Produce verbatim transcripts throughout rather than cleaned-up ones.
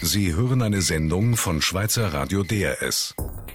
Sie hören eine Sendung von Schweizer Radio D R S.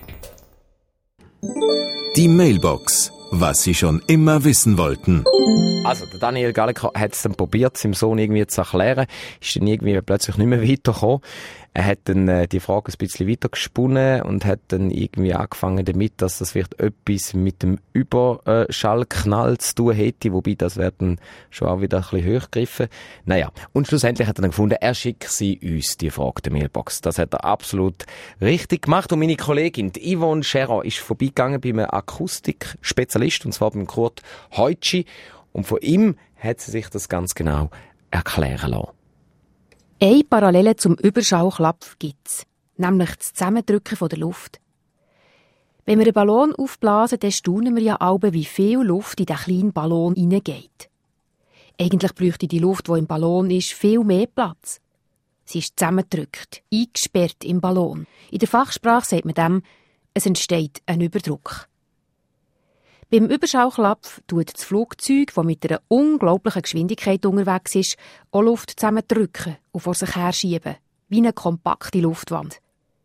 Die Mailbox. Was Sie schon immer wissen wollten. Also, der Daniel Gallica hat es dann probiert, seinem Sohn irgendwie zu erklären. Ist dann irgendwie plötzlich nicht mehr weitergekommen. Er hat dann äh, die Frage ein bisschen weiter gesponnen und hat dann irgendwie angefangen damit, dass das vielleicht etwas mit dem Überschallknall zu tun hätte, wobei das wäre dann schon auch wieder ein bisschen hochgegriffen. Naja, und schlussendlich hat er dann gefunden, er schickt sie uns die Frage der Mailbox. Das hat er absolut richtig gemacht. Und meine Kollegin die Yvonne Scherer ist vorbeigegangen bei einem Akustikspezialist, und zwar beim Kurt Heutschi. Und von ihm hat sie sich das ganz genau erklären lassen. Eine Parallele zum Überschallklapf gibt's, nämlich das Zusammendrücken von der Luft. Wenn wir einen Ballon aufblasen, dann staunen wir ja alle, wie viel Luft in den kleinen Ballon hineingeht. Eigentlich bräuchte die Luft, die im Ballon ist, viel mehr Platz. Sie ist zusammengedrückt, eingesperrt im Ballon. In der Fachsprache sagt man dem, es entsteht ein Überdruck. Beim Überschallklapf tut das Flugzeug, das mit einer unglaublichen Geschwindigkeit unterwegs ist, auch Luft zusammendrücken und vor sich herschieben, wie eine kompakte Luftwand.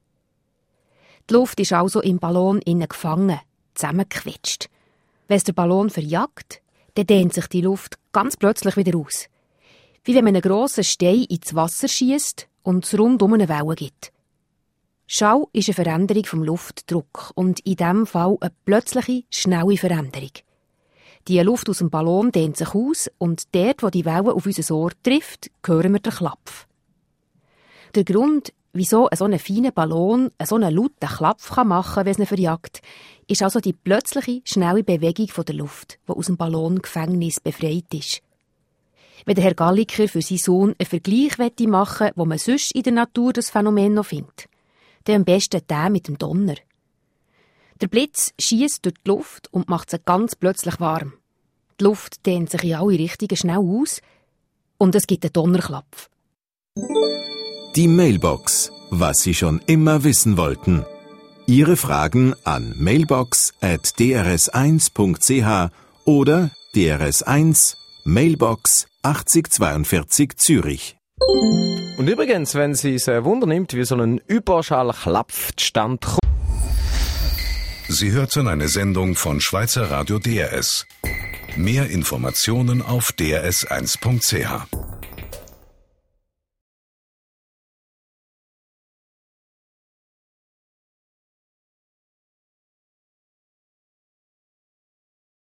Die Luft ist also im Ballon innen gefangen, zusammengequetscht. Wenn es der Ballon verjagt, dann dehnt sich die Luft ganz plötzlich wieder aus. Wie wenn man einen grossen Stein ins Wasser schiesst und es rundum eine Welle gibt. Schall ist eine Veränderung vom Luftdruck und in diesem Fall eine plötzliche, schnelle Veränderung. Die Luft aus dem Ballon dehnt sich aus und dort, wo die Welle auf unser Ohr trifft, hören wir den Klapf. Der Grund, wieso so ein feiner Ballon so einen lauten Klapf machen kann, wenn es ihn verjagt, ist also die plötzliche, schnelle Bewegung der Luft, die aus dem Ballongefängnis befreit ist. Wenn der Herr Galliker für seinen Sohn einen Vergleich machen möchte, wo man sonst in der Natur das Phänomen noch findet, dann am besten der mit dem Donner. Der Blitz schiesst durch die Luft und macht sie ganz plötzlich warm. Die Luft dehnt sich in alle Richtungen schnell aus und es gibt einen Donnerklapf. Die Mailbox. Was Sie schon immer wissen wollten. Ihre Fragen an mailbox at d r s eins punkt c h oder D R S eins Mailbox achtzig zweiundvierzig Zürich. Und übrigens, wenn Sie es äh, wundernimmt, wie so ein Überschallklapf zustande kommt. Sie hörten eine Sendung von Schweizer Radio D R S. Mehr Informationen auf d r s eins punkt c h.